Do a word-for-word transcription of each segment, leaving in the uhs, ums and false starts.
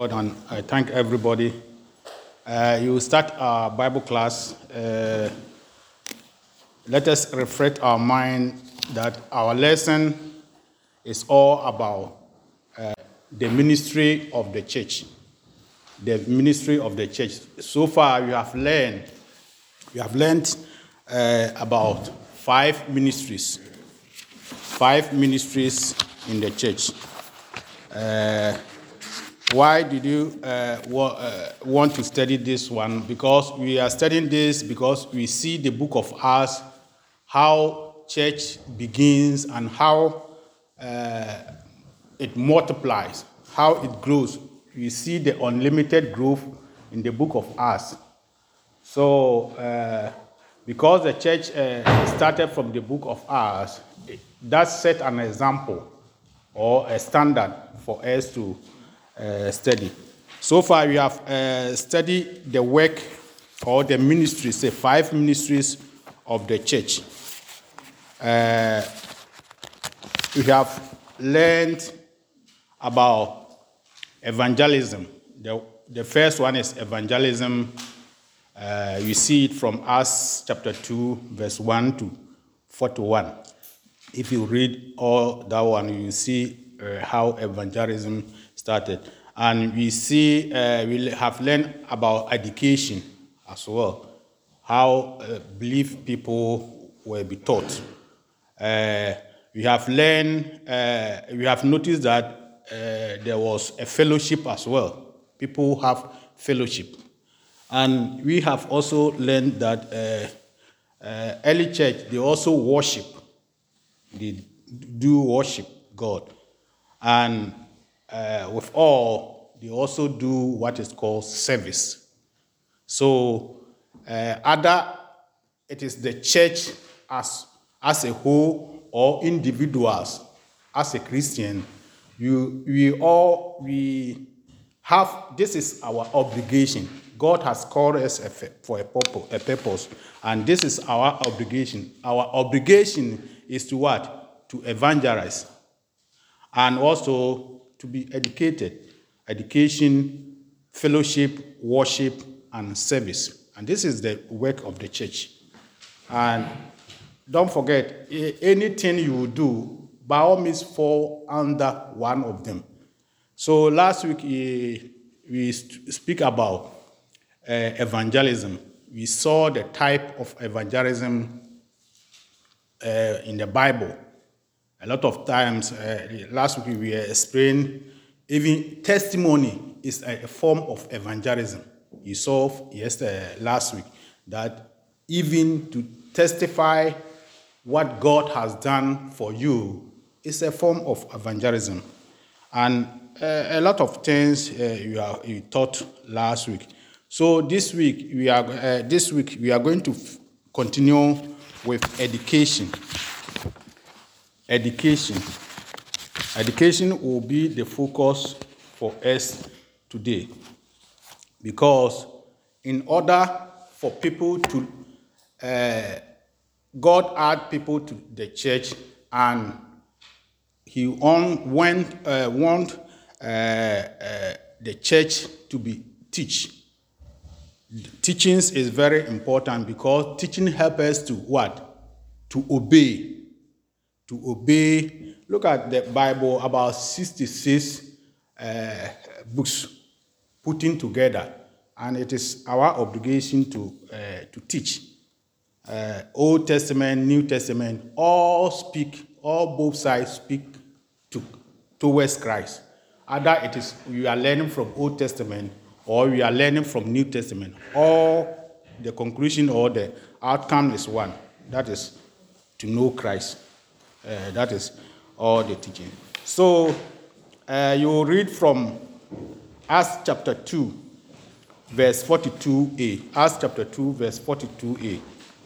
And I thank everybody. Uh, you start our Bible class. Uh, let us reflect our mind that our lesson is all about the ministry of the church. The ministry of the church. So far, you have learned. You have learned uh, about five ministries. Five ministries in the church. Uh, Why did you uh, wa- uh, want to study this one? Because we are studying this because we see the book of Acts, how church begins and how uh, it multiplies, how it grows. We see the unlimited growth in the book of Acts. So, uh, because the church uh, started from the book of Acts, that set an example or a standard for us to uh, study. So far, we have uh, studied the work or the ministries, the five ministries of the church. Uh, we have learned about evangelism. The, the first one is evangelism. Uh, you see it from Acts chapter two, verse one to forty-one. If you read all that one, you see uh, how evangelism started. And we see, uh, we have learned about education as well, how uh, belief people will be taught. Uh, we have learned, uh, we have noticed that uh, there was a fellowship as well. People have fellowship. And we have also learned that uh, uh, early church, they also worship. They do worship God. And uh, with all, they also do what is called service. So, uh, other, it is the church as, as a whole or individuals as a Christian, you, we all, we have, this is our obligation. God has called us for a purpose, a purpose, and this is our obligation. Our obligation is to what? To evangelize, and also to be educated. Education, fellowship, worship, and service. And this is the work of the church. And don't forget, anything you do, by all means, fall under one of them. So last week, we speak about Uh, evangelism. We saw the type of evangelism uh, in the Bible. A lot of times, uh, last week we explained, even testimony is a, a form of evangelism. You saw yesterday, last week, that even to testify what God has done for you is a form of evangelism. And uh, a lot of things uh, you, are, you taught last week. So this week we are uh, this week we are going to f- continue with education. Education. Education will be the focus for us today, because in order for people to uh, God add people to the church, and He on, went, uh, want uh, uh, the church to be teach. Teachings is very important, because teaching helps us to what? To obey. To obey. Look at the Bible, about sixty-six uh, books putting together, and it is our obligation to uh, to teach. Uh, Old Testament, New Testament, all speak, all both sides speak to, towards Christ. Either it is we are learning from Old Testament, or we are learning from New Testament. All the conclusion or the outcome is one. That is to know Christ. Uh, that is all the teaching. So uh, you read from Acts chapter two, verse forty-two a. Acts chapter two, verse forty-two a.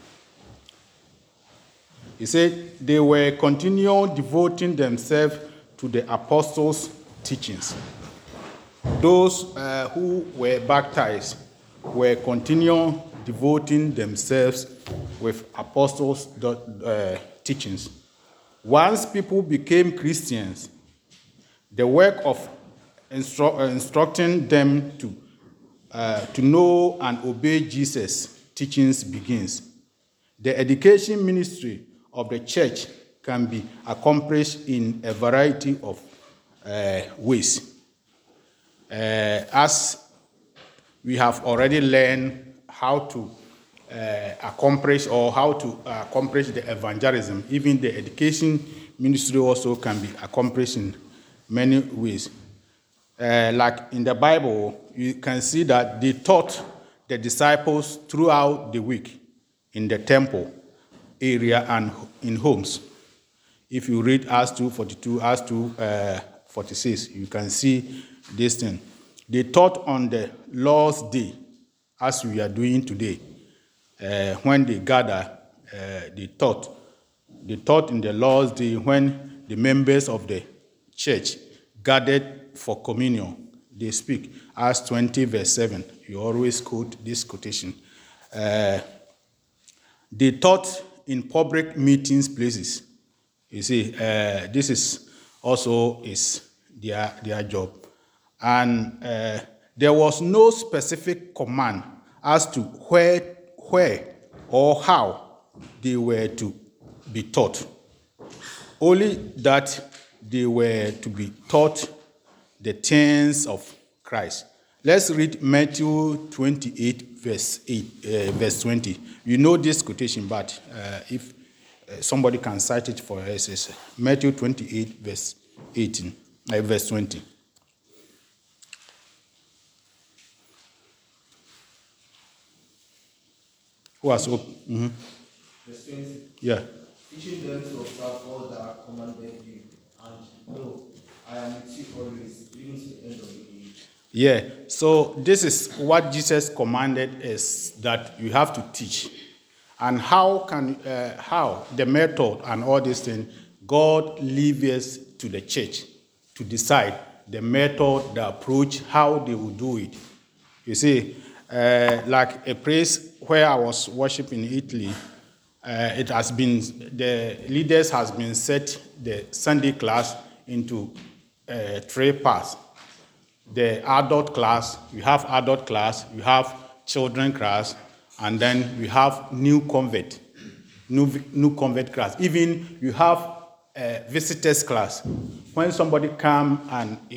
He said, they were continuing devoting themselves to the apostles' teachings. Those uh, who were baptized were continuing devoting themselves with apostles' uh, teachings. Once people became Christians, the work of instru- uh, instructing them to, uh, to know and obey Jesus' teachings begins. The education ministry of the church can be accomplished in a variety of uh, ways. Uh, as we have already learned how to uh, accomplish or how to accomplish the evangelism, even the education ministry also can be accomplished in many ways. Uh, like in the Bible, you can see that they taught the disciples throughout the week in the temple area and in homes. If you read Acts two forty-two, Acts two forty-six, you can see this thing. They taught on the Lord's Day, as we are doing today. Uh, when they gather, uh, they taught. They taught in the Lord's Day when the members of the church gathered for communion. They speak. Acts twenty, verse seven. You always quote this quotation. Uh, they taught in public meetings places. You see, uh, this is also is their, their job. And uh, there was no specific command as to where, where or how they were to be taught. Only that they were to be taught the things of Christ. Let's read Matthew twenty-eight, verse eight, uh, verse twenty. You know this quotation, but uh, if uh, somebody can cite it for us, it's Matthew twenty-eight, verse eighteen, uh, verse twenty. Who has opened? Mm-hmm. Verse twenty. Yeah. Teaching them to observe all that I commanded you, and know I am with you always, even to the end of the age. Yeah. So this is what Jesus commanded is that you have to teach. And how can uh, how the method and all these things, God leaves us to the church to decide the method, the approach, how they will do it. You see, uh, like a place where I was worshiping in Italy, uh, it has been, the leaders has been set the Sunday class into uh, three parts. The adult class, you have adult class, you have children class, and then we have new convert, new, new convert class. Even you have a visitors class. When somebody come and uh,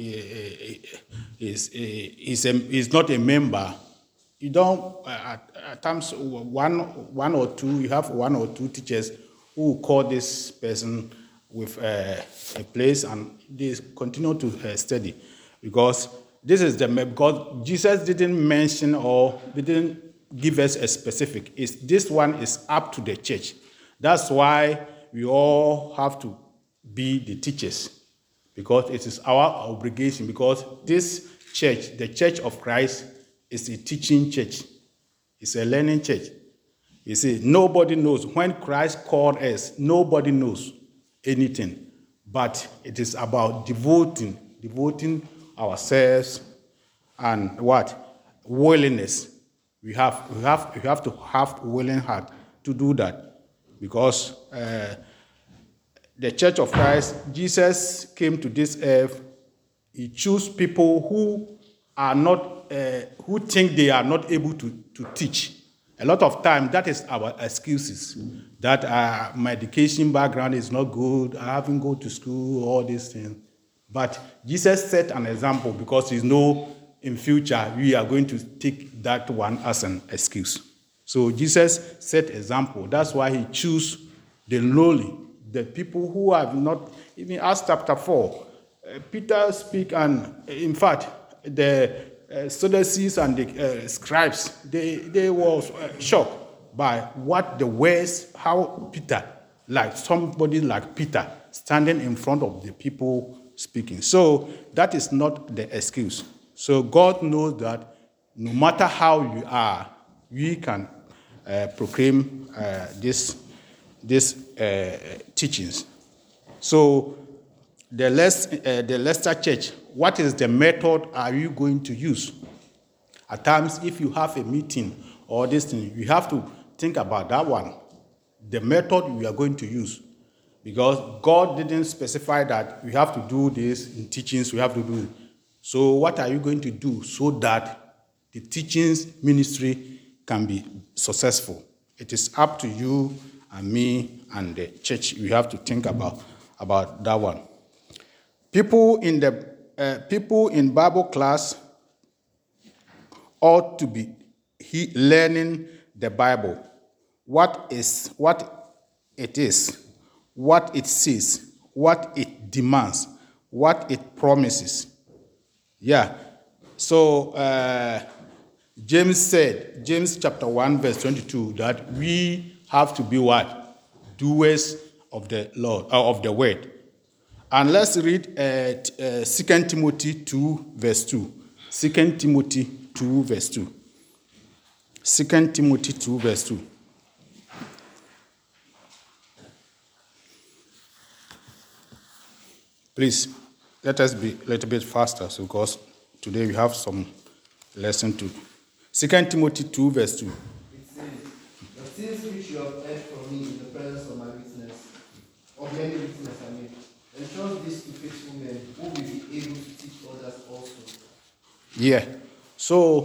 is, is, a, is not a member, you don't, uh, at, at times, one, one or two, you have one or two teachers who call this person with uh, a place and they continue to uh, study. Because this is the, because Jesus didn't mention or didn't give us a specific. It's, this one is up to the church. That's why we all have to be the teachers, because it is our obligation, because this church, the Church of Christ, is a teaching church. It's a learning church. You see, nobody knows. When Christ called us, nobody knows anything. But it is about devoting, devoting ourselves and what? Willingness. We have, we have, we have to have a willing heart to do that. Because uh, the Church of Christ, Jesus came to this earth. He chose people who are not, uh, who think they are not able to, to teach. A lot of time, that is our excuses. That uh, my education background is not good, I haven't go to school, all these things. But Jesus set an example, because he knows in future we are going to take that one as an excuse. So Jesus set example. That's why he chose the lowly, the people who have not, even Acts chapter four, uh, Peter speak, and in fact, the uh, Sadducees and the uh, scribes, they, they were uh, shocked by what the words, how Peter, like somebody like Peter, standing in front of the people speaking. So that is not the excuse. So God knows that no matter how you are, we can uh, proclaim uh, this, this uh, teachings. So the, Les, uh, the Leicester Church, what is the method are you going to use? At times, if you have a meeting or this thing, you have to think about that one, the method we are going to use. Because God didn't specify that we have to do this in teachings, we have to do it. So what are you going to do so that the teachings ministry can be successful? It is up to you and me and the church. We have to think about, about that one. People in the uh, people in Bible class ought to be he, learning the Bible, what is what it is, what it says, what it demands, what it promises. Yeah. So uh, James said, James chapter one, verse twenty-two, that we have to be what? Doers of the Lord, uh, of the word. And let's read uh, uh, Second Timothy two, verse two. Second Timothy two, verse two. Second Timothy two, verse two. Please, let us be a little bit faster, so because today we have some lesson to. Second Timothy two, verse two. It says, the things which you have heard from me in the presence of my witness, of many witnesses, I mean, entrust this to faithful men who will be able to teach others also. Yeah. So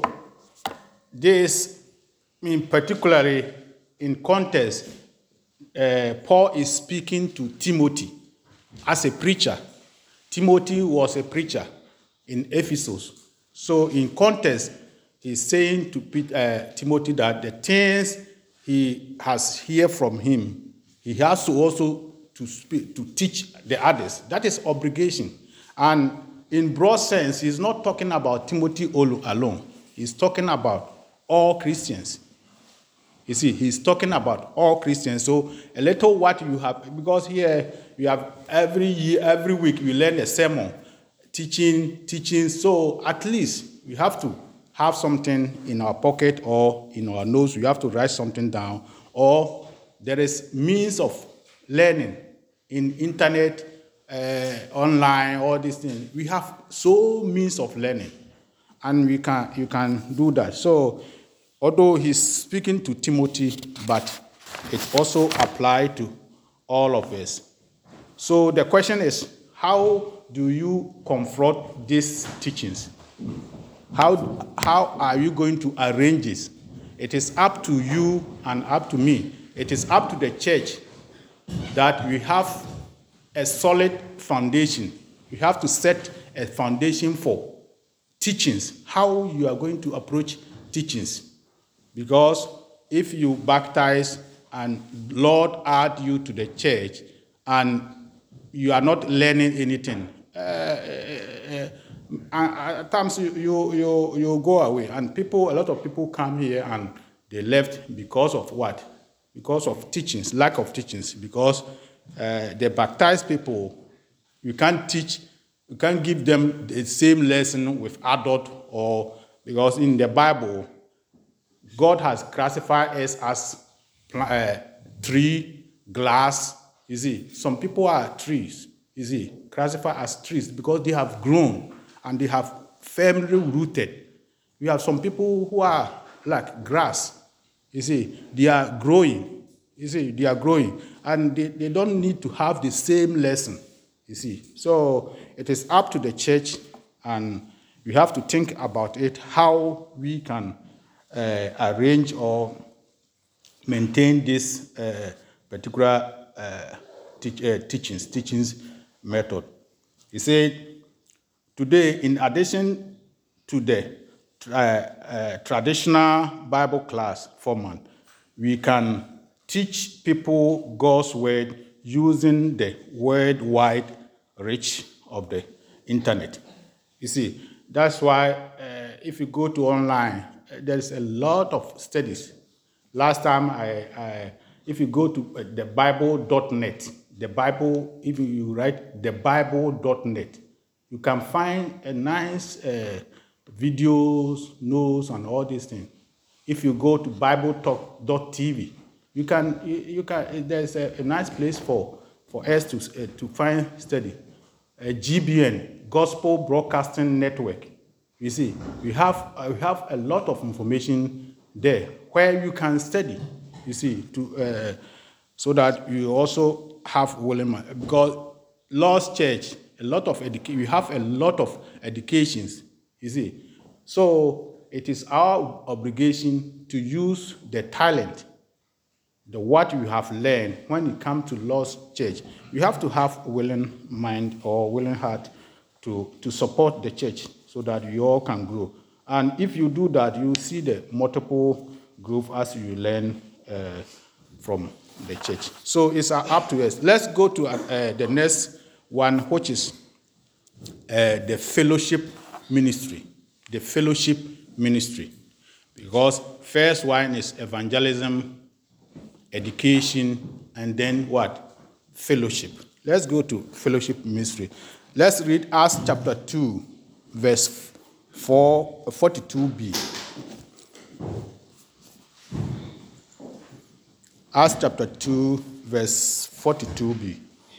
this, I mean, particularly in context, uh, Paul is speaking to Timothy as a preacher. Timothy was a preacher in Ephesus. So in context, he's saying to uh, Timothy that the things he has heard from him, he has to also to speak, to teach the others. That is obligation. And in broad sense, he's not talking about Timothy alone. He's talking about all Christians. You see, he's talking about all Christians. So a little what you have, because here you have every year, every week we learn a sermon, teaching, teaching. So at least we have to have something in our pocket or in our notes. We have to write something down. Or there is means of learning in internet, uh, online, all these things. We have so means of learning, and we can you can do that. So, although he's speaking to Timothy, but it also applies to all of us. So the question is, how do you confront these teachings? How how are you going to arrange this? It is up to you and up to me. It is up to the church that we have a solid foundation. We have to set a foundation for teachings, how you are going to approach teachings. Because if you baptize and Lord add you to the church and you are not learning anything, uh, uh, uh, at times you, you, you, you go away. And people, a lot of people come here and they left because of what? Because of teachings, lack of teachings. Because uh, the baptized people, you can't teach, you can't give them the same lesson with adult, or because in the Bible, God has classified us as uh, tree, glass. You see, some people are trees. You see, classified as trees because they have grown and they have firmly rooted. We have some people who are like grass. You see, they are growing. You see, they are growing. And they, they don't need to have the same lesson. You see. So it is up to the church, and we have to think about it, how we can uh, arrange or maintain this uh, particular uh, teach, uh, teachings, teachings method. He said, today, in addition to the uh, uh, traditional Bible class format, we can teach people God's word using the worldwide reach of the internet. You see, that's why uh, if you go to online, uh, there's a lot of studies. Last time, I, I if you go to uh, the Bible dot net, the Bible, if you write the Bible dot net, you can find a nice uh, videos, notes, and all these things. If you go to Bible talk dot t v, you can you, you can there's a, a nice place for for us to uh, to find study. Uh, G B N, Gospel Broadcasting Network. You see, we have uh, we have a lot of information there where you can study. You see, to uh, so that you also have willing mind, because Lord's Church A lot of education. We have a lot of educations, you see. So it is our obligation to use the talent, the what you have learned when it comes to Lord's church. You have to have willing mind or willing heart to, to support the church so that you all can grow. And if you do that, you see the multiple growth as you learn uh, from the church. So it's uh, up to us. Let's go to uh, the next one, which is uh, the fellowship ministry. The fellowship ministry. Because first one is evangelism, education, and then what? Fellowship. Let's go to fellowship ministry. Let's read Acts chapter two, verse four, forty-two b. Acts chapter two, verse forty-two b.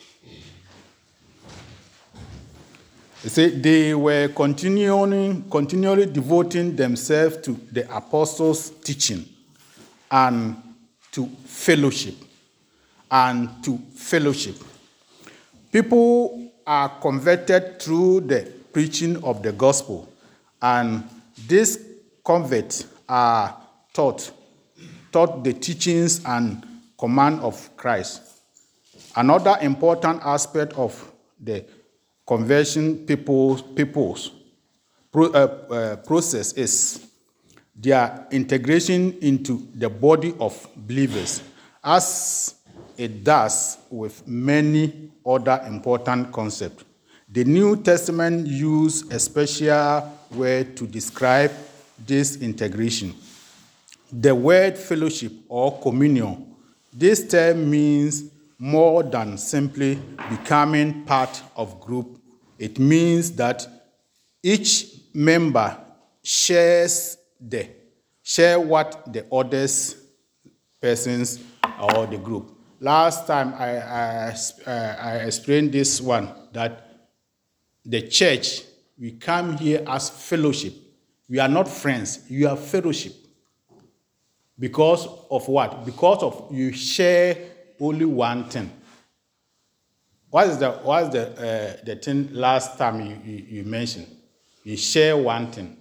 It said, they were continually, continually devoting themselves to the apostles' teaching and to fellowship. And to fellowship. People are converted through the preaching of the gospel, and these converts are taught, taught the teachings and command of Christ. Another important aspect of the conversion people's, people's pro, uh, uh, process is their integration into the body of believers, as it does with many other important concepts. The New Testament uses a special word to describe this integration. The word fellowship or communion. This term means more than simply becoming part of group. It means that each member shares the share what the others persons or the group. Last time I I, uh, I explained this one, that the church, we come here as fellowship. We are not friends. You are fellowship. Because of what? Because of you share only one thing. What is the what is the uh, the thing last time you, you, you mentioned? You share one thing.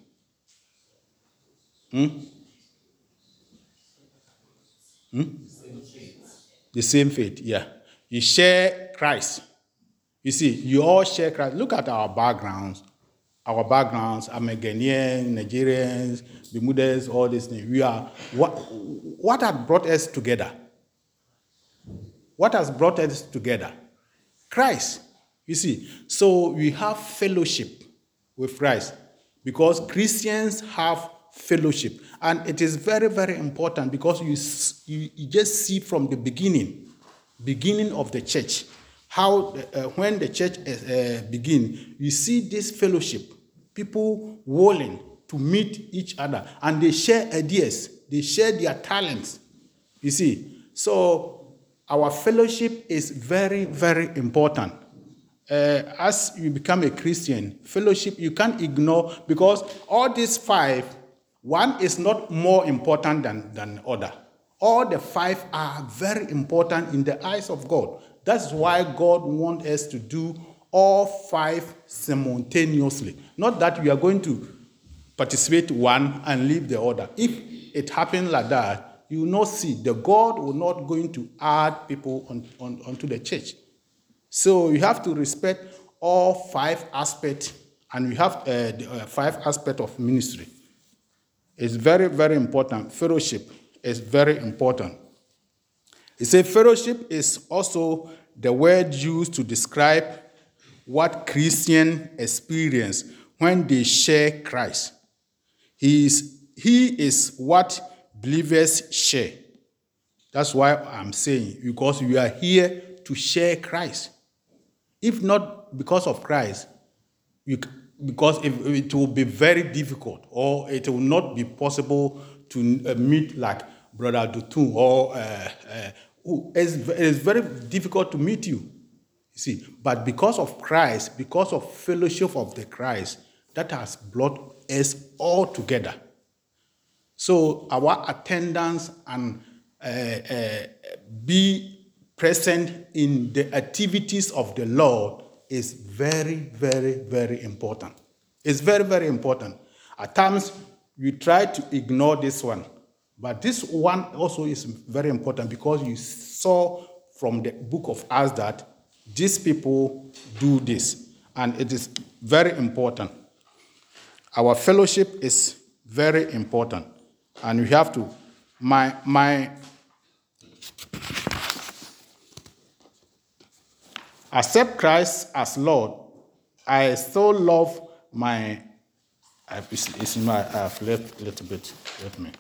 Hmm? Hmm? The same faith, yeah. You share Christ. You see, you all share Christ. Look at our backgrounds. Our backgrounds, I'm a Ghanaian, Nigerians, Bermudez, all these things. We are, what, what has brought us together? What has brought us together? Christ. You see, so we have fellowship with Christ because Christians have fellowship. And it is very, very important because you, you, you just see from the beginning, beginning of the church, how uh, when the church uh, begin, you see this fellowship, people willing to meet each other, and they share ideas, they share their talents. You see, so our fellowship is very, very important. Uh, as you become a Christian, fellowship you can't ignore, because all these five, one is not more important than than other. All the five are very important in the eyes of God. That's why God wants us to do all five simultaneously. Not that we are going to participate one and leave the other. If it happens like that, you will not see. The God will not going to add people on, on, onto the church. So you have to respect all five aspects, and we have uh, the uh, five aspects of ministry. It's very, very important. Fellowship is very important. It says fellowship is also the word used to describe what Christians experience when they share Christ. He is, he is what believers share. That's why I'm saying, because we are here to share Christ. If not because of Christ, you, because if, it will be very difficult, or it will not be possible to uh, meet like Brother Dutu, or uh, uh, who is, it is very difficult to meet you. You see, but because of Christ, because of fellowship of the Christ, that has brought us all together. So our attendance and uh, uh, be present in the activities of the Lord is very, very, very important. It's very, very important. At times, we try to ignore this one. But this one also is very important because you saw from the book of Acts that these people do this. And it is very important. Our fellowship is very important. And we have to, my, my, accept Christ as Lord. I still love my, it's in my, I've left a little bit, let me.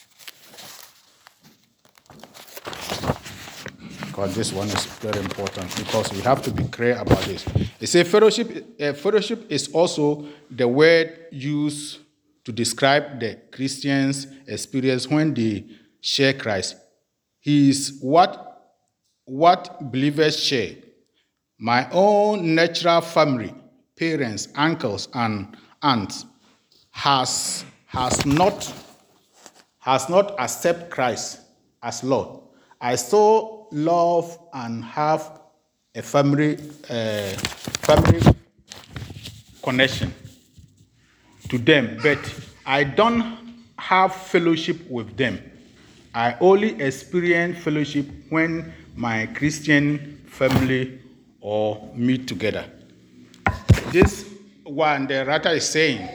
Because this one is very important because we have to be clear about this. It says fellowship, uh, fellowship is also the word used to describe the Christians' experience when they share Christ. He is what, what believers share. My own natural family, parents, uncles, and aunts has, has not, has not accepted Christ as Lord. I still love and have a family, uh, family connection to them, but I don't have fellowship with them. I only experience fellowship when my Christian family or meet together. This one, the writer is saying,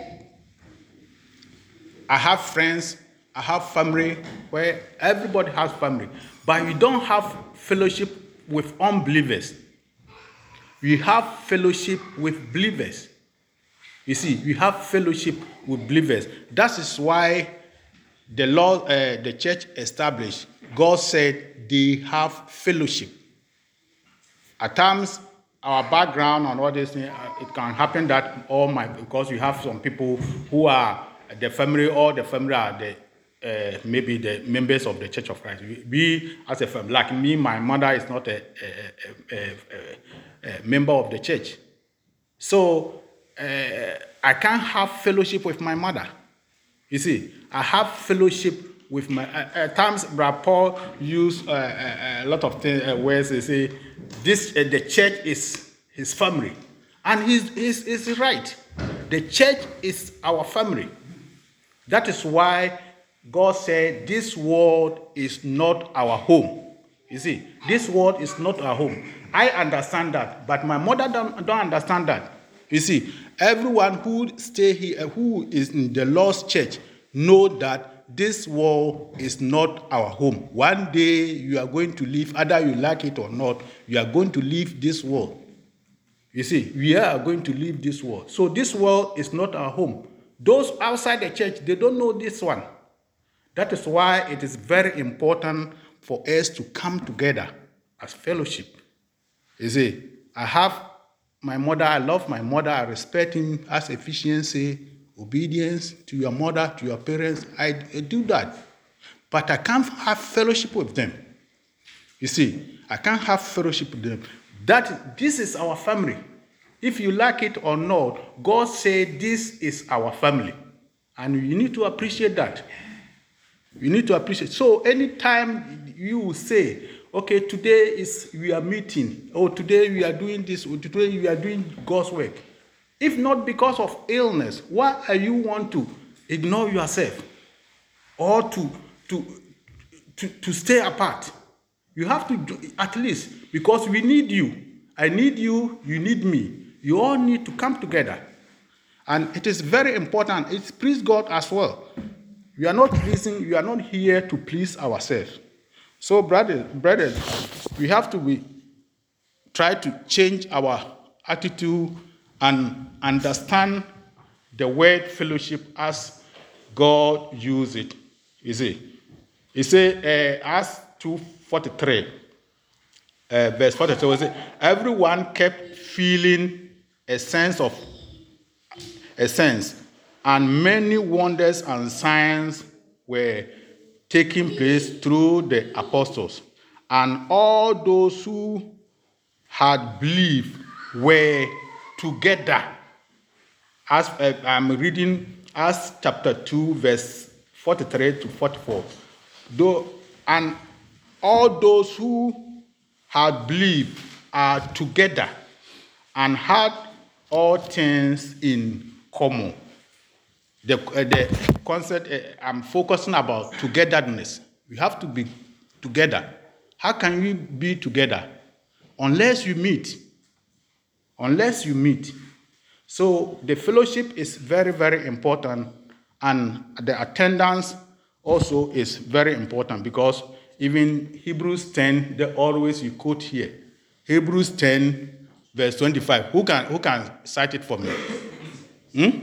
I have friends, I have family, where everybody has family, but you don't have fellowship with unbelievers. We have fellowship with believers. You see, we have fellowship with believers. That is why the Lord, uh, the church established, God said they have fellowship. At times, our background and all this, uh, it can happen that all my, because we have some people who are the family, or the family are the Uh, maybe the members of the Church of Christ. We, we as a family, like me, my mother is not a, a, a, a, a member of the church. So uh, I can't have fellowship with my mother. You see, I have fellowship with my, uh, at times, Brother Paul used uh, a, a lot of things, uh, words. They say, this, uh, the church is his family. And he's, he's, he's right. The church is our family. That is why God said, this world is not our home. You see, this world is not our home. I understand that, but my mother don't, don't understand that. You see, everyone who stay here, who is in the Lord's church, know that this world is not our home. One day you are going to leave, either you like it or not, you are going to leave this world. You see, we are going to leave this world. So this world is not our home. Those outside the church, they don't know this one. That is why it is very important for us to come together as fellowship. You see, I have my mother, I love my mother, I respect him as efficiency, obedience to your mother, to your parents. I, I do that. But I can't have fellowship with them. You see, I can't have fellowship with them. That, this is our family. If you like it or not, God said this is our family. And you need to appreciate that. You need to appreciate. So anytime you say, okay, today is we are meeting, or today we are doing this, or today we are doing God's work. If not because of illness, why are you want to ignore yourself? Or to, to, to, to stay apart? You have to do, at least, because we need you. I need you, you need me. You all need to come together. And it is very important. It pleases God as well. We are not pleasing, we are not here to please ourselves. So, brothers, brothers, we have to be, try to change our attitude and understand the word fellowship as God used it. You see, he said, uh, Acts two forty-three, uh, verse forty-two, say, everyone kept feeling a sense of a sense. And many wonders and signs were taking place through the apostles. And all those who had believed were together. As uh, I'm reading Acts chapter two, verse forty-three to forty-four. Though, and all those who had believed are together. and had all things in common. The, uh, the concept uh, I'm focusing about togetherness. We have to be together. How can we be together? Unless you meet. Unless you meet. So the fellowship is very, very important, and the attendance also is very important, because even Hebrews ten, they always you quote here. Hebrews ten, verse twenty-five. Who can who can cite it for me? Hmm?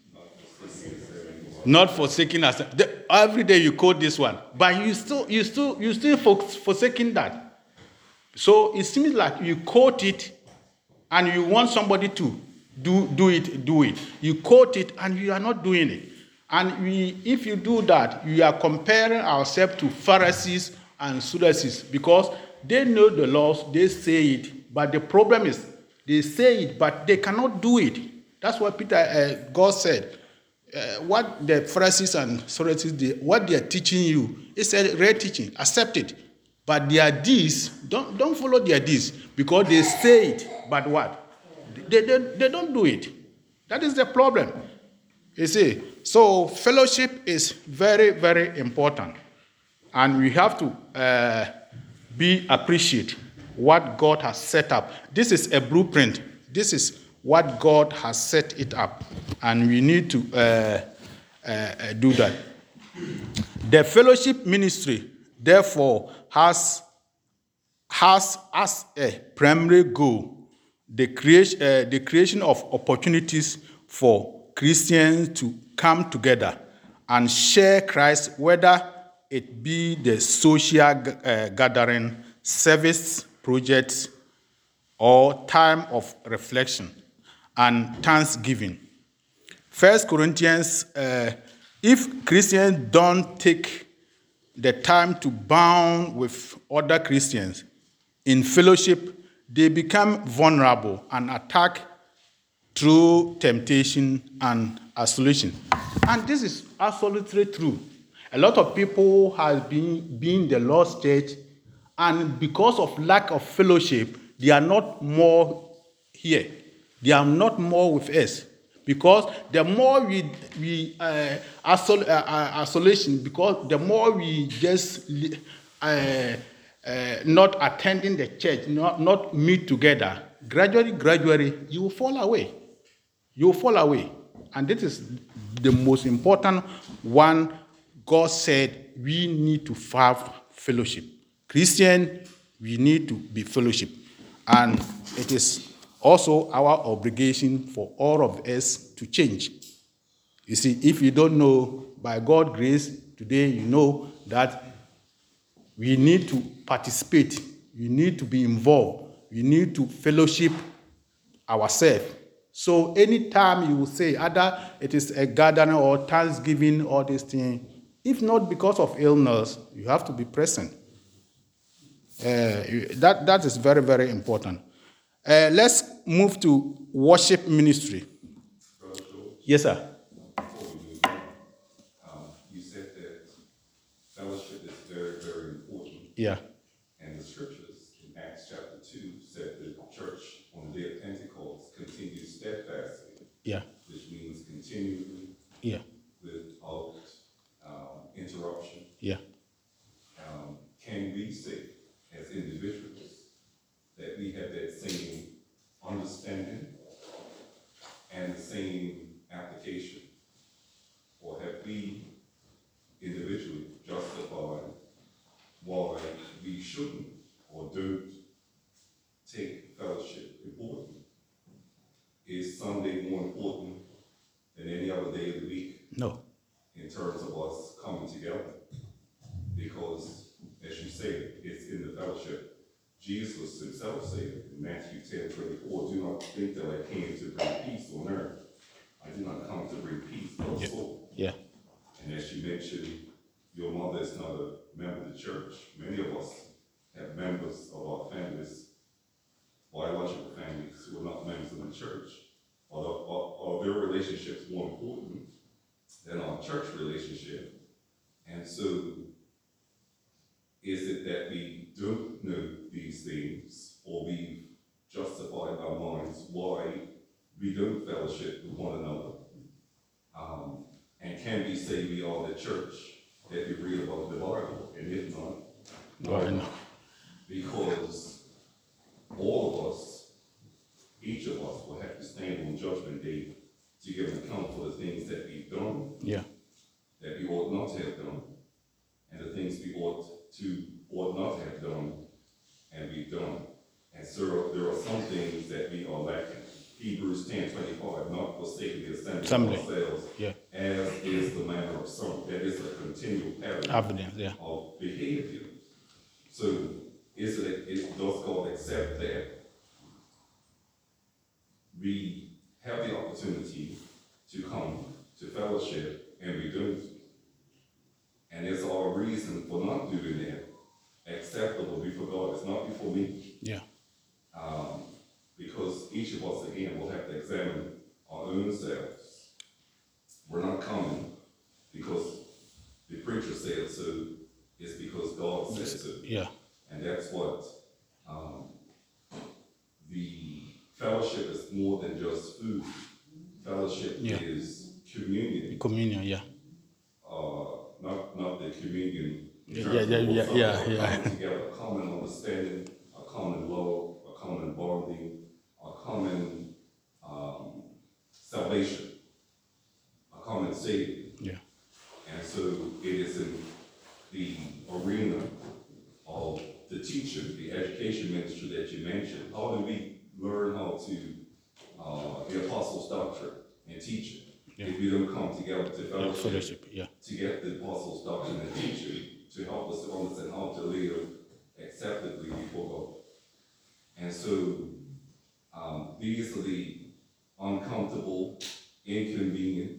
Not forsaking us. The, every day you quote this one, but you still you still you still forsaking that. So it seems like you quote it, and you want somebody to do do it, do it. You quote it, and you are not doing it. And we, if you do that, you are comparing ourselves to Pharisees and Sadducees, because they know the laws, they say it, but the problem is they say it, but they cannot do it. That's what Peter, uh, God said. Uh, what the Pharisees and Sadducees, they, what they are teaching you, it's a rare teaching. Accept it. But their deeds, don't, don't follow their deeds, because they say it, but what? They, they, they don't do it. That is the problem. You see, so fellowship is very, very important. And we have to uh, be appreciate what God has set up. This is a blueprint. This is what God has set it up. And we need to uh, uh, do that. The fellowship ministry, therefore, has, has as a primary goal the creation, uh, the creation of opportunities for Christians to come together and share Christ, whether it be the social uh, gathering, service projects, or time of reflection and thanksgiving. First Corinthians, uh, if Christians don't take the time to bond with other Christians in fellowship, they become vulnerable and attack through temptation and isolation. And this is absolutely true. A lot of people have been, been in the Lord's church, and because of lack of fellowship, they are not more here. They are not more with us. Because the more we, we uh, isol- uh, isolation, because the more we just uh, uh, not attending the church, not, not meet together, gradually, gradually, you will fall away. You will fall away. And this is the most important one. God said we need to have fellowship. Christian, we need to be fellowship. And it is also our obligation for all of us to change. You see, if you don't know, by God's grace, today you know that we need to participate. We need to be involved. We need to fellowship ourselves. So anytime you will say, either it is a gathering or Thanksgiving or this thing, if not because of illness, you have to be present. Uh, that, that is very, very important. Uh, let's move to worship ministry. Yes, sir. Before we move on, um, you said that fellowship is very, very important. Yeah. And the scriptures in Acts chapter two said the church on the day of Pentecost continued steadfastly. Yeah. Which means continually. Yeah. Without um, interruption. Yeah. Um, can we say, as individuals, that we have that same understanding and the same application? Or have we individually justified why we shouldn't or don't take fellowship important? Is Sunday more important than any other day of the week? No. In terms of us coming together? Because, as you say, it's in the fellowship. Jesus himself said in Matthew ten twenty-four, do not think that I came to bring peace on earth. I did not come to bring peace, but Yeah. soul. Yeah. And as you mentioned, your mother is not a member of the church. Many of us have members of our families, biological families, who are not members of the church. Are, are, are their relationships more important than our church relationship? And so, is it that we don't know these things, or we've justify in our minds why we don't fellowship with one another. Um, and can we say we are the church that we read about in the Bible? And if not, Well, no. because all of us, each of us will have to stand on Judgment Day to give an account for the things that we've done, Yeah. that we ought not to have done, and the things we ought to ought not to have done, and we've done. And so there are some things that we are lacking. Hebrews ten twenty-five, not forsaking the assembly Assembly. of ourselves, Yeah. as is the manner of some. That is a continual pattern Evidence, yeah. of behavior. So is it, is, does God accept that we have the opportunity to come to fellowship and we don't? And is our reason for not doing that acceptable before God? It's not before me. Yeah. Um, because each of us, again, will have to examine our own selves. We're not coming because the preacher said so. It's because God said so. Yeah. And that's what um, the fellowship is more than just food. Fellowship Yeah. is communion. Communion, yeah. Uh, not not the communion. in Yeah, terms yeah, of yeah, something yeah, coming yeah. Together, a common understanding, a common love, a common bonding, a common um, salvation, a common savior. Yeah. And so it is in the arena of the teacher, the education ministry that you mentioned. How do we learn how to uh, the apostles' doctrine and teaching Yeah. if we don't come together to Yeah. fellowship, Fellowship, yeah. to get the apostles' doctrine and teaching to help us to understand how to live acceptably before God? And so um, these are the uncomfortable, inconvenient,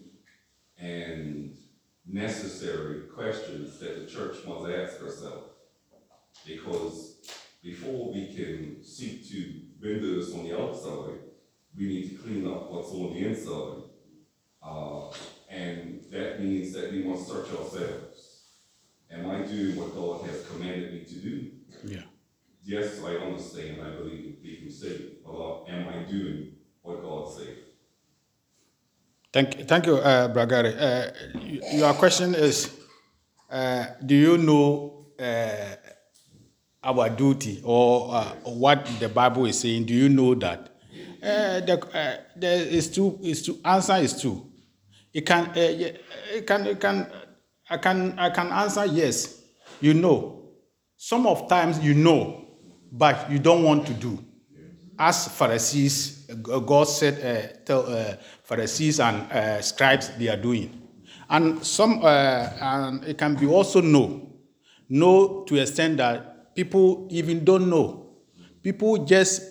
and necessary questions that the church must ask herself. Because before we can seek to win those on the outside, we need to clean up what's on the inside. Uh, and that means that we must search ourselves. Am I doing what God has commanded me to do? Yeah. Yes, I understand, I believe we can say, but am I doing what God said? Thank, thank you, uh, Bragari. Uh, y- your question is, uh, do you know uh, our duty or uh, what the Bible is saying? Do you know that? Uh, the, uh, there is two. Is to answer is two. It can. Uh, yeah, it can. It can. I can. I can answer yes. You know. Some of times you know, but you don't want to do. As Pharisees, uh, God said, uh, tell uh, Pharisees and uh, scribes they are doing, and some. Uh, and it can be also no, no to extent that people even don't know. People just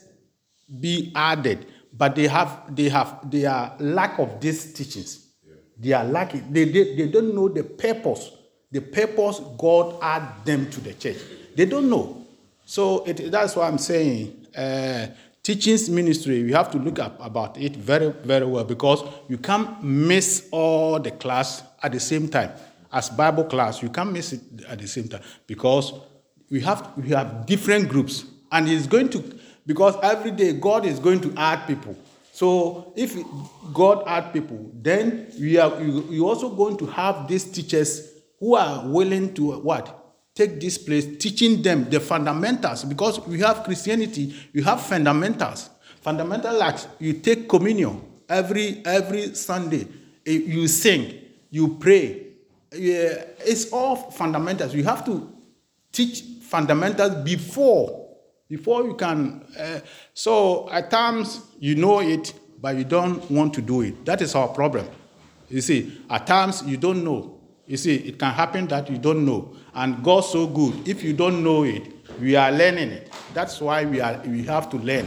be added, but they have they have they are lack of these teachings. Yeah. They are lacking. They, they they don't know the purpose. The purpose God add them to the church. They don't know. So it, that's why I'm saying uh, teachings ministry. We have to look up about it very very well because you can't miss all the class at the same time. As Bible class, you can't miss it at the same time because we have we have different groups, and it's going to. Because every day God is going to add people. So if God add people, then we are you, you're also going to have these teachers who are willing to what? Take this place, teaching them the fundamentals. Because we have Christianity, you have fundamentals. Fundamental like you take communion every every Sunday. You sing, you pray. Yeah, it's all fundamentals. You have to teach fundamentals before. Before you can, uh, so at times you know it, but you don't want to do it. That is our problem. You see, at times you don't know. You see, it can happen that you don't know. And God's so good. If you don't know it, we are learning it. That's why we are. We have to learn.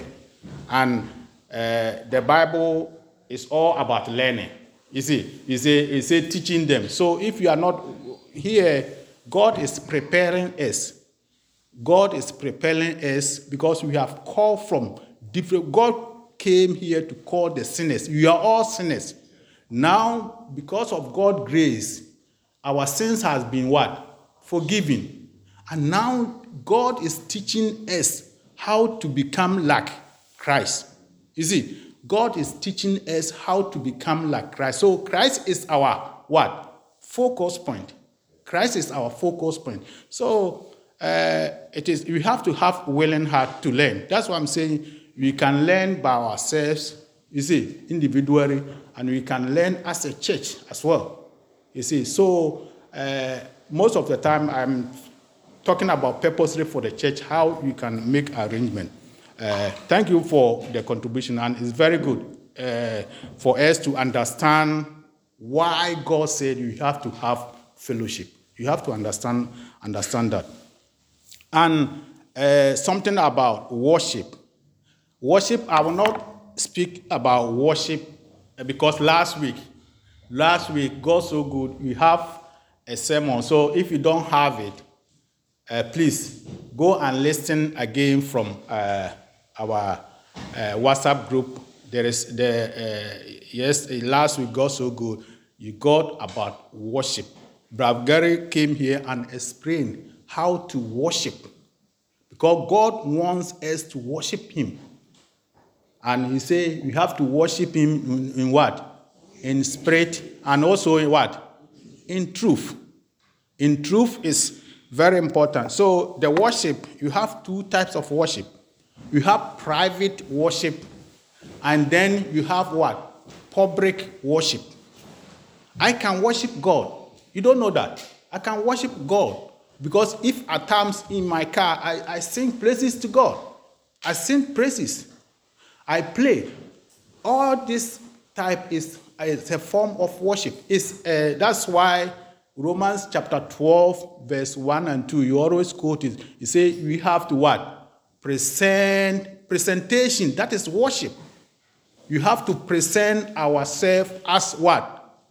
And uh, the Bible is all about learning. You see, you say, you say teaching them. So if you are not here, God is preparing us. God is preparing us because we have called from different. God came here to call the sinners. We are all sinners. Now, because of God's grace, our sins has been what? Forgiven. And now God is teaching us how to become like Christ. You see, God is teaching us how to become like Christ. So Christ is our what? Focus point. Christ is our focus point. So uh, it is. We have to have willing heart to learn. That's why I'm saying we can learn by ourselves, you see, individually, and we can learn as a church as well. You see, so uh, most of the time I'm talking about purposely for the church, how you can make arrangement. Uh, thank you for the contribution, and it's very good uh, for us to understand why God said you have to have fellowship. You have to understand understand that. And uh, something about worship. Worship, I will not speak about worship because last week, last week, God so good, we have a sermon. So if you don't have it, uh, please go and listen again from uh, our uh, WhatsApp group. There is the uh, yes, last week, God so good, you got about worship. Brother Gary came here and explained how to worship, because God wants us to worship Him. And He said we have to worship Him in, in what? In spirit, and also in what? In truth. In truth is very important. So the worship, you have two types of worship. You have private worship, and then you have what? Public worship. I can worship God. You don't know that. I can worship God because if at times in my car I, I sing praises to God, I sing praises, I play. All this type is, is a form of worship. It's, uh, that's why Romans chapter twelve, verse one and two, you always quote it. You say we have to what? Present, presentation. That is worship. You have to present ourselves as what?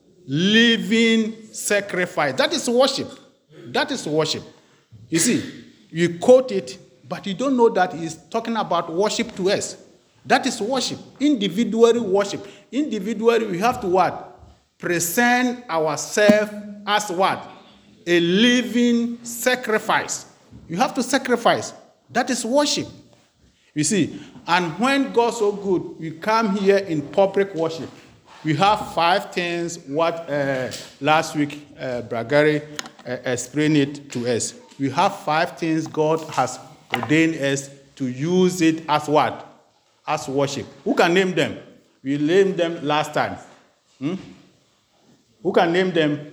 Living sacrifice. That is worship. That is worship. You see, you quote it, but you don't know that he's talking about worship to us. That is worship. Individually worship. Individually, we have to what? Present ourselves as what? A living sacrifice. You have to sacrifice. That is worship. You see, and when God so good, we come here in public worship. We have five things what uh, last week uh, Bragari uh, explained it to us. We have five things God has ordained us to use it as what? As worship. Who can name them? We named them last time. Hmm? Who can name them?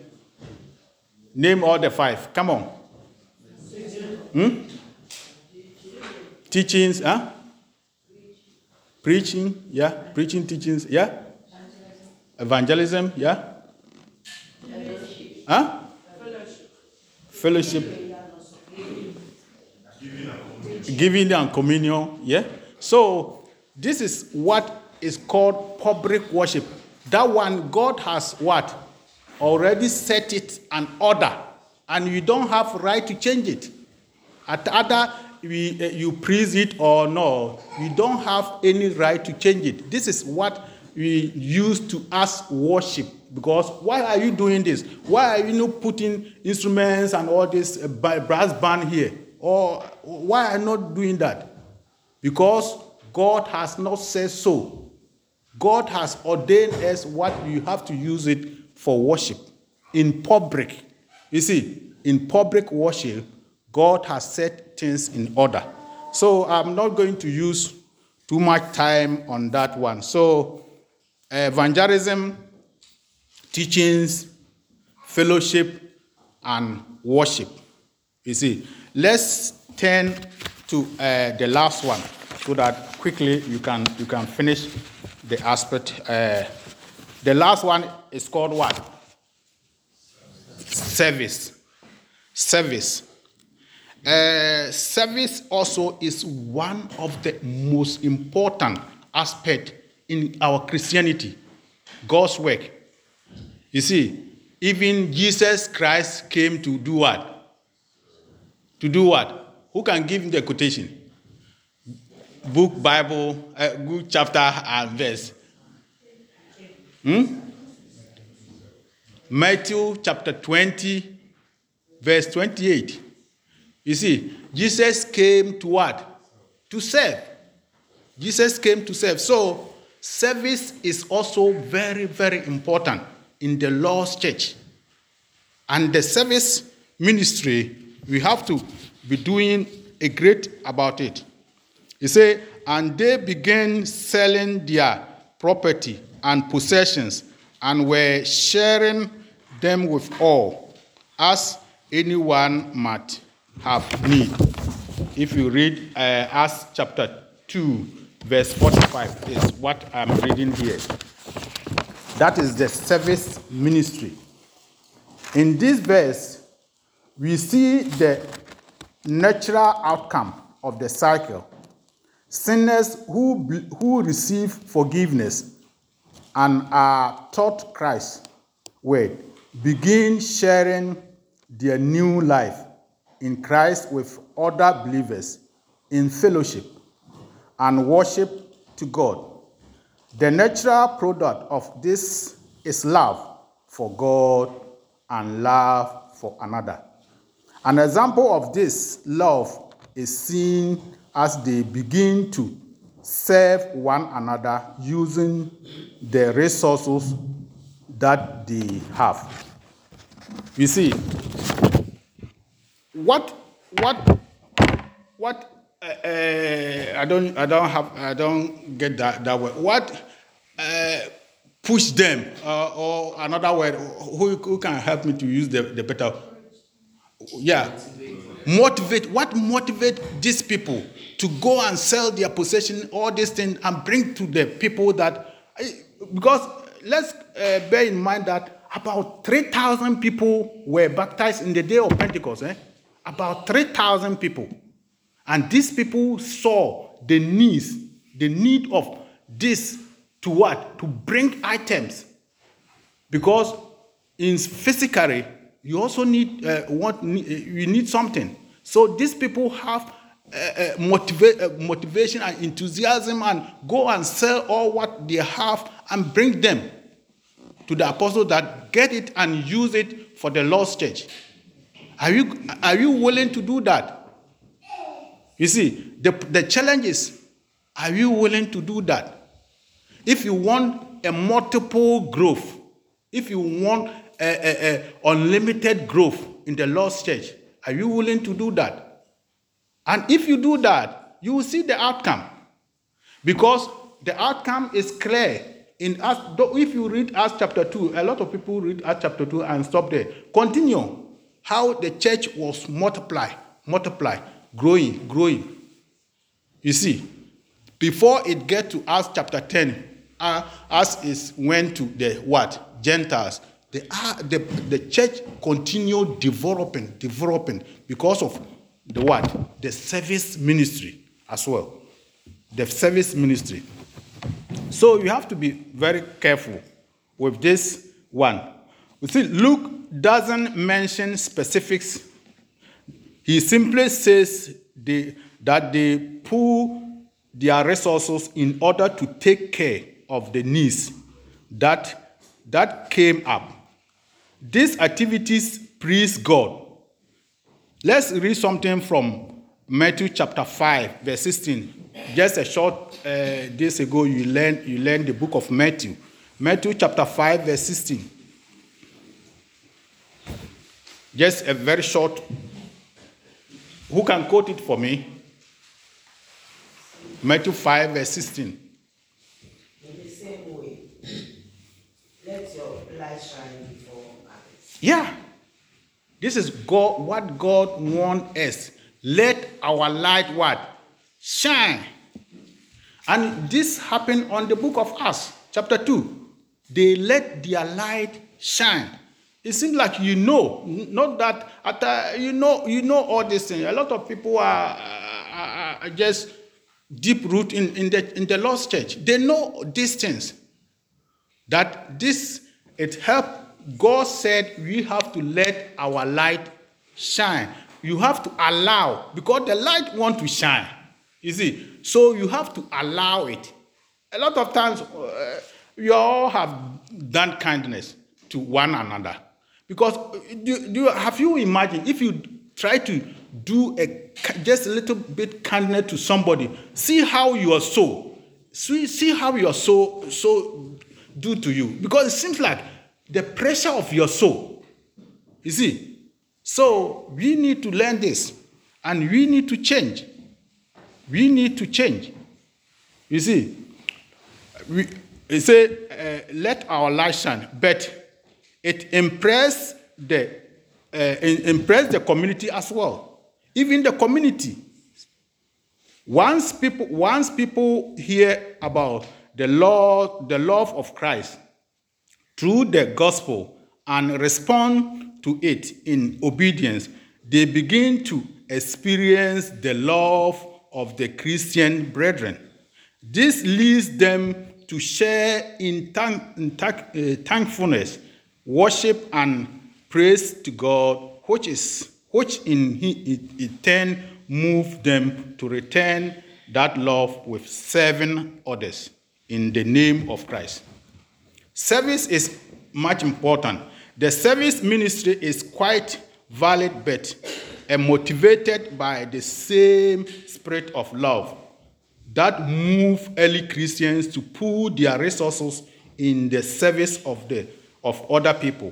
Name all the five. Come on. Hmm? Teachings, huh? Preaching, yeah. Preaching, teachings, yeah. Evangelism, yeah? Fellowship. Huh? Fellowship. Fellowship. Giving and communion, yeah? So, this is what is called public worship. That one, God has what? Already set it an order, and you don't have right to change it. At other, we, uh, you praise it or no, you don't have any right to change it. This is what we used to ask worship, because why are you doing this? Why are you not putting instruments and all this brass band here? Or why are you not doing that? Because God has not said so. God has ordained us what you have to use it for worship. In public, you see, in public worship, God has set things in order. So I'm not going to use too much time on that one. So evangelism, teachings, fellowship, and worship. You see, let's turn to uh, the last one so that quickly you can you can finish the aspect. Uh, the last one is called what? Service. Service. Uh, service also is one of the most important aspects in our Christianity, God's work. You see, even Jesus Christ came to do what? To do what? Who can give him the quotation? Book, Bible, uh, book, chapter, and verse. Hmm? Matthew chapter twenty, verse twenty-eight. You see, Jesus came to what? To serve. Jesus came to serve. So service is also very, very important in the Lord's church. And the service ministry, we have to be doing a great about it. He said, and they began selling their property and possessions and were sharing them with all, as anyone might have need. If you read uh, Acts chapter two, verse forty-five, is what I'm reading here. That is the service ministry. In this verse, we see the natural outcome of the cycle. Sinners who, who receive forgiveness and are taught Christ's word begin sharing their new life in Christ with other believers in fellowship and worship to God. The natural product of this is love for God and love for another. An example of this love is seen as they begin to serve one another using the resources that they have. You see, what, what, what? Uh, uh, I don't, I don't have, I don't get that that word. What uh, push them, uh, or another word? Who, who can help me to use the, the better? Yeah, motivate. What motivate these people to go and sell their possession, all these things, and bring to the people that? Because let's uh, bear in mind that about three thousand people were baptized in the day of Pentecost. Eh? About three thousand people. And these people saw the needs, the need of this to what? To bring items. Because in physically, you also need, uh, want, you need something. So these people have uh, uh, motiva- uh, motivation and enthusiasm and go and sell all what they have and bring them to the apostles that get it and use it for the Lord's church. Are you, are you willing to do that? You see, the, the challenge is, are you willing to do that? If you want a multiple growth, if you want a, a, a unlimited growth in the Lord's church, are you willing to do that? And if you do that, you will see the outcome. Because the outcome is clear. In Acts, if you read Acts chapter two, a lot of people read Acts chapter two and stop there. Continue how the church was multiply, multiply, growing, growing. You see, before it get to Acts chapter ten, uh, Acts is went to the what? Gentiles. The, uh, the, the church continued developing, developing because of the what? The service ministry as well. The service ministry. So you have to be very careful with this one. You see, Luke doesn't mention specifics. He simply says they, that they pool their resources in order to take care of the needs that, that came up. These activities please God. Let's read something from Matthew chapter five, verse sixteen. Just a short uh, days ago, you learned you learned the book of Matthew. Matthew chapter five, verse sixteen. Just a very short. Who can quote it for me? Matthew five, verse sixteen. In the same way, let your light shine before others. Yeah. This is God, what God wants us. Let our light what? Shine. And this happened on the book of Acts, chapter two. They let their light shine. It seems like you know, not that after you know, you know all these things. A lot of people are, are, are just deep root in, in the in the Lord's church. They know these things. That this it helped. God said we have to let our light shine. You have to allow, because the light wants to shine. You see, so you have to allow it. A lot of times, uh, we all have done kindness to one another. Because do, do have you imagined if you try to do a just a little bit kindness to somebody, see how your soul, see, see how your soul so do to you. Because it seems like the pressure of your soul. You see? So we need to learn this, and we need to change. We need to change. You see? We it say, uh, let our light shine, but it impress the uh, impress the community as well. Even the community. Once people, once people hear about the law, the love of Christ through the gospel and respond to it in obedience, they begin to experience the love of the Christian brethren. This leads them to share in, thank, in thank, uh, thankfulness, worship, and praise to God, which is which in, in turn move them to return that love with serving others in the name of Christ. Service is much important. The service ministry is quite valid, but uh, motivated by the same spirit of love that moved early Christians to put their resources in the service of the of other people,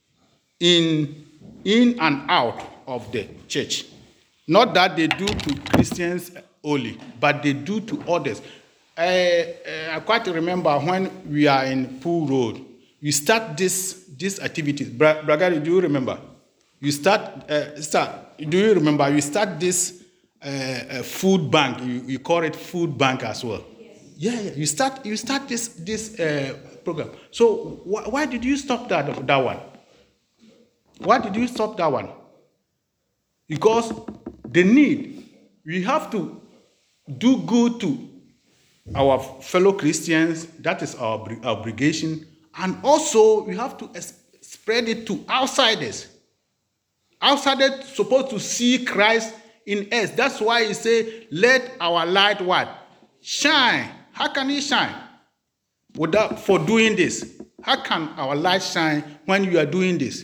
in in and out of the church. Not that they do to Christians only, but they do to others. Uh, uh, I quite remember when we are in Pool Road, you start this these activities. Bra- Bragari, do you remember? You start, uh, start. Do you remember? You start this uh, uh, food bank. You, you call it food bank as well. Yes. Yeah, yeah. You start. You start this this uh, program. So wh- why did you stop that that one? Why did you stop that one? Because the need, we have to do good to our fellow Christians. That is our obligation. And also, we have to spread it to outsiders. Outsiders supposed to see Christ in us. That's why he say, let our light what? Shine. How can it shine? Without, for doing this. How can our light shine when you are doing this?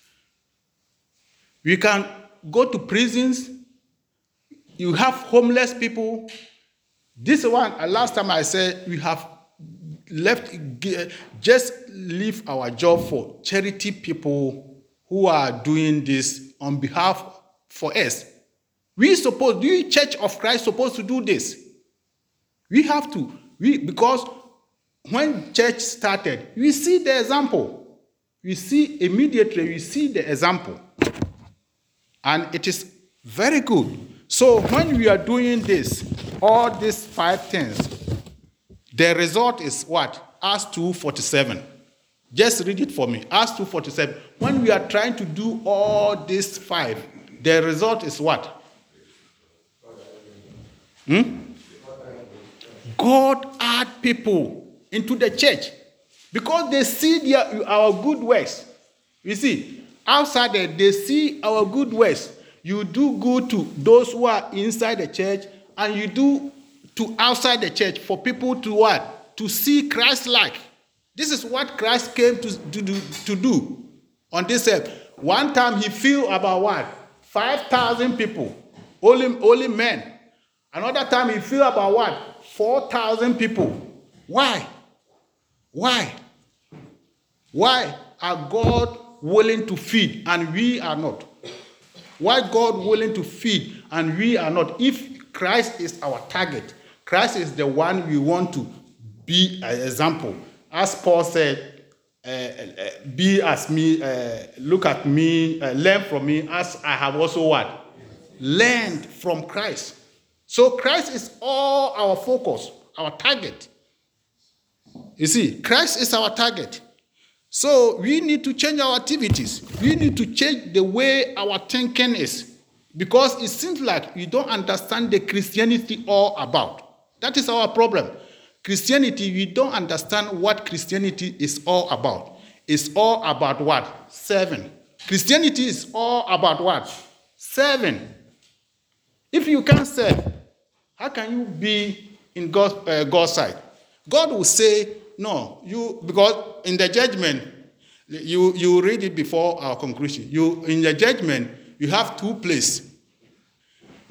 We can go to prisons. You have homeless people. This one, last time I said, we have left, just leave our job for charity people who are doing this on behalf for us. We suppose, the Church of Christ supposed to do this. We have to, we because when church started, we see the example. We see immediately, we see the example. And it is very good. So when we are doing this, all these five things, the result is what? Acts two forty-seven. Just read it for me. Acts two forty-seven. When we are trying to do all these five, the result is what? Hmm? God add people into the church because they see their, our good works. You see, outside there, they see our good works. You do good to those who are inside the church, and you do to outside the church for people to what? To see Christ-like. This is what Christ came to, to, do, to do on this earth. One time he filled about what? five thousand people, only, only men. Another time he filled about what? four thousand people. Why? Why? Why are God willing to feed and we are not? Why God willing to feed and we are not? If Christ is our target, Christ is the one we want to be an example. As Paul said, uh, uh, be as me, uh, look at me, uh, learn from me as I have also what? Learned from Christ. So Christ is all our focus, our target. You see, Christ is our target. So we need to change our activities. We need to change the way our thinking is. Because it seems like you don't understand the Christianity all about. That is our problem. Christianity, we don't understand what Christianity is all about. It's all about what? Serving. Christianity is all about what? Serving. If you can't serve, how can you be in God, uh, God's side? God will say, no, you, because in the judgment, you, you read it before our conclusion. You, in the judgment, you have two places.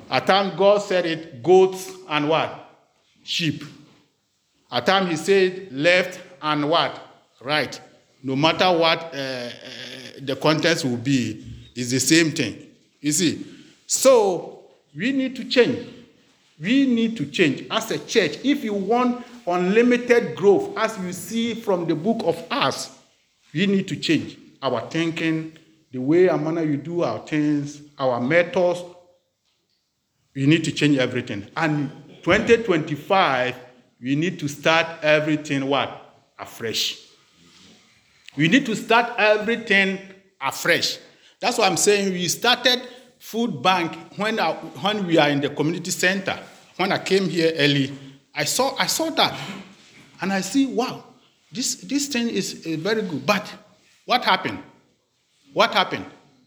At times God said it, goats and what? Sheep. At times he said left and what? Right. No matter what uh, uh, the contents will be, it's the same thing. You see? So we need to change. We need to change as a church. If you want unlimited growth, as you see from the book of Acts, we need to change our thinking, the way and manner you do our things, our methods. We need to change everything. And twenty twenty-five, we need to start everything what? Afresh. We need to start everything afresh. That's why I'm saying we started food bank when, I, when we are in the community center. When I came here early, I saw I saw that. And I see, wow, this, this thing is, is very good. But what happened? What happened?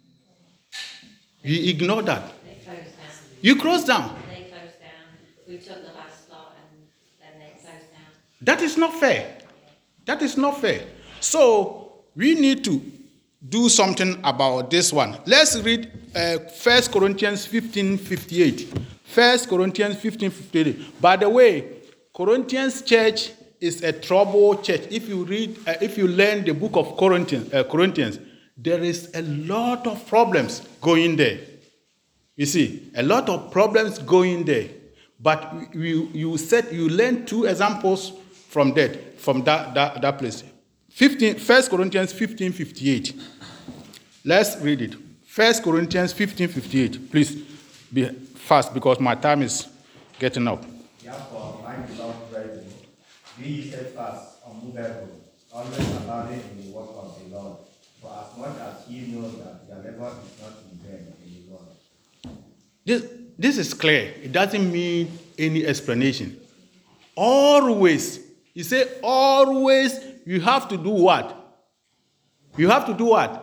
You ignore that. They closed down. You closed down. They closed down. We took the last lot and then they closed down. That is not fair. That is not fair. So we need to do something about this one. Let's read uh, First Corinthians fifteen fifty-eight. First Corinthians fifteen fifty-eight. By the way, Corinthians church is a troubled church. If you read, uh, if you learn the book of Corinthians, uh, Corinthians, there is a lot of problems going there. You see, a lot of problems going there. But you you said you learn two examples from that from that that, that place. fifteen, First Corinthians fifteen fifty-eight. Let's read it. First Corinthians fifteen fifty-eight. Please be fast because my time is getting up. Therefore, my beloved brethren, be ye steadfast, unmovable, always abounding in the work of the Lord. For as much as ye know that your labor is not in vain in the Lord. This, this is clear. It doesn't mean any explanation. Always. He said, always you have to do what? You have to do what?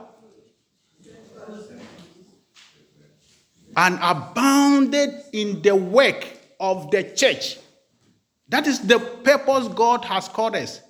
And abounded in the work of the church. That is the purpose God has called us.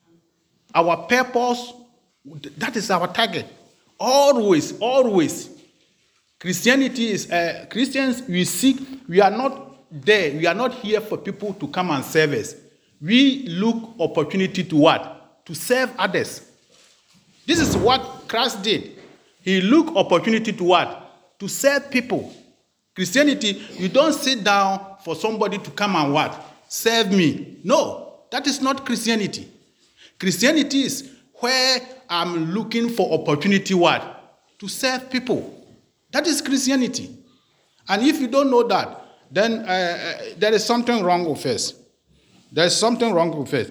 Our purpose, that is our target. Always, always. Christianity is, uh, Christians, we seek, we are not there, we are not here for people to come and serve us. We look opportunity to what? To serve others. This is what Christ did. He looked opportunity to what? To serve people. Christianity, you don't sit down for somebody to come and what? Serve me. No, that is not Christianity. Christianity is where I'm looking for opportunity what? To serve people. That is Christianity. And if you don't know that, then uh, there is something wrong with us. There is something wrong with us.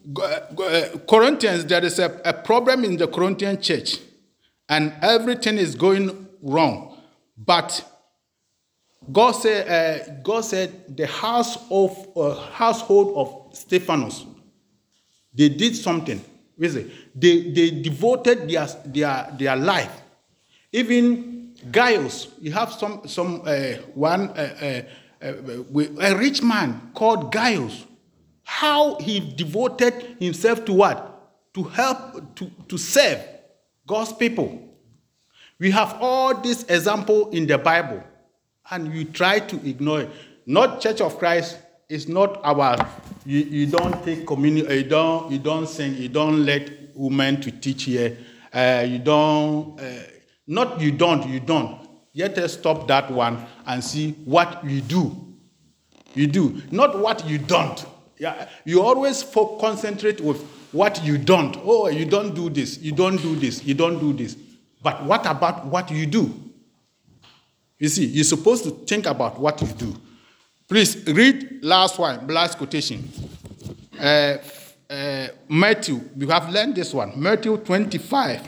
Uh, Corinthians, there is a, a problem in the Corinthian church, and everything is going wrong. But God said, uh, God said, the house of uh, household of Stephanus, they did something. They they devoted their their their life. Even Gaius, you have some some uh, one uh, uh, uh, a rich man called Gaius. How he devoted himself to what? To help to to serve God's people. We have all this example in the Bible, and we try to ignore it. Not Church of Christ is not our. You, you don't take communion. You don't. You don't sing. You don't let women to teach here. Uh, you don't. Uh, not you don't. You don't. Let us stop that one and see what you do. You do not what you don't. Yeah, you always focus, concentrate with what you don't. Oh, you don't do this. You don't do this. You don't do this. But what about what you do? You see, you're supposed to think about what you do. Please read last one, last quotation. Uh, uh, Matthew, we have learned this one. Matthew twenty-five.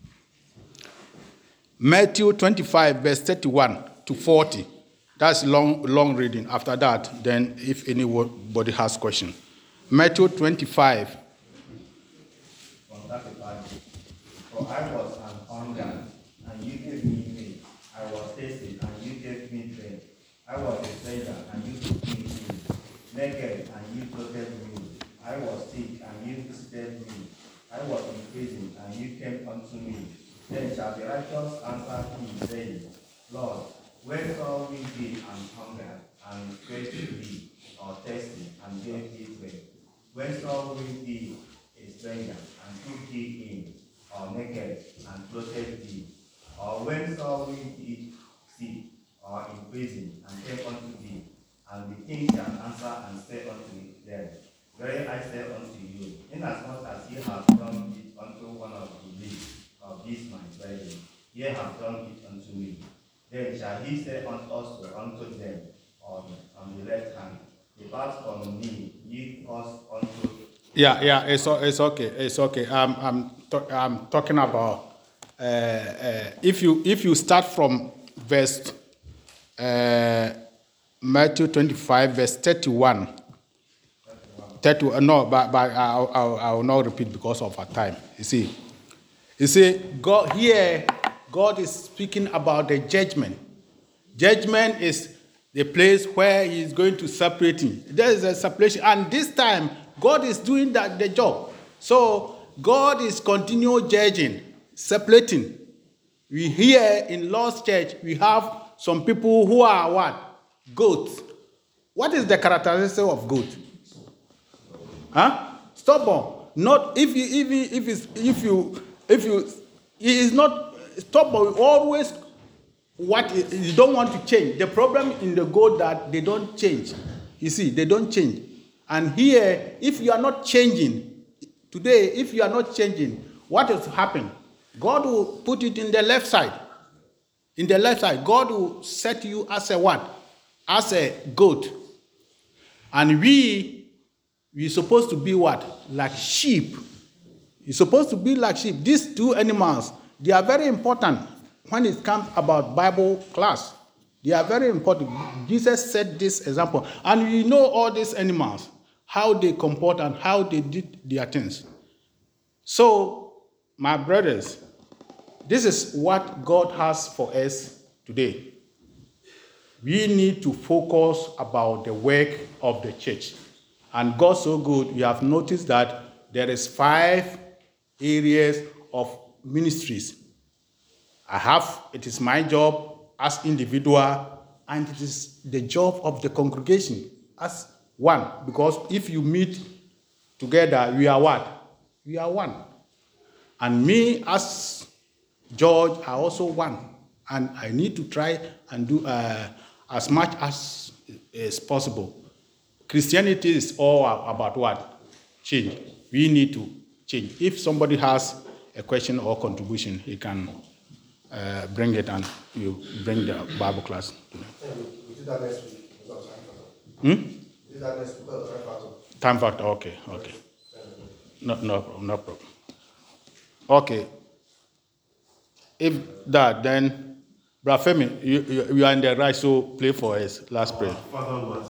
Matthew twenty-five, verse thirty-one to forty. That's long, long reading. After that, then if anybody has question. Matthew twenty-five. From thirty-five. For I was an hunger, and you gave me meat. I was thirsty, and you gave me drink. I was a stranger, and you took me in. Naked, and you clothed me. I was sick, and you visited me. I was in prison, and you came unto me. Then shall the righteous answer him, saying, Lord, When saw we thee and hunger, and fed thee, or thirsty, and gave thee drink? When saw we thee a stranger, and took thee in, or naked, and clothed thee? Or when saw we thee sick, or in prison, and came unto thee? And the king shall answer and say unto them, Very I say unto you, inasmuch as ye have done it unto one of the least of these my brethren, ye have done it unto me. Then shall he say also unto them on, on the left hand, Depart from me, ye cause unto. Yeah, yeah, it's, o- it's okay, it's okay. I'm, I'm, to- I'm talking about uh, uh, if you if you start from verse uh, Matthew twenty-five, verse thirty-one. thirty, uh, no, but, but I'll, I'll, I will not repeat because of our time. You see, you see, God here, God is speaking about the judgment. Judgment is the place where He is going to separate him. There is a separation, and this time God is doing that the job. So God is continue judging, separating. We here in Lord's Church, we have some people who are what? Goats. What is the characteristic of goat? Huh? Stubborn. Not if you if you, if it's, if you if you he is not stubborn. Always what you don't want to change. The problem in the goat that they don't change. You see, they don't change. And here, if you are not changing today, if you are not changing, what has happened? God will put it in the left side. In the left side, God will set you as a what? As a goat. And we, we're supposed to be what? Like sheep. You're supposed to be like sheep. These two animals, they are very important when it comes about Bible class. They are very important. Jesus set this example. And we know all these animals, how they comport and how they did their things. So, my brothers, this is what God has for us today. We need to focus about the work of the church. And God so good, you have noticed that there is five areas of ministries. I have, it is my job as individual, and it is the job of the congregation as one. Because if you meet together, we are what? We are one. And me as George are also one. And I need to try and do uh, as much as is possible. Christianity is all about what? Change. We need to change. If somebody has a question or contribution, he can uh, bring it and you bring the Bible class to them. We do that next week. Because of time factor. Hmm? We do that next week because of time factor. Time factor, okay, okay. No, no problem, no problem. Okay. If that, then, Brother Femi, you, you, you are in the right, so play for us. Last prayer. Father, Lord,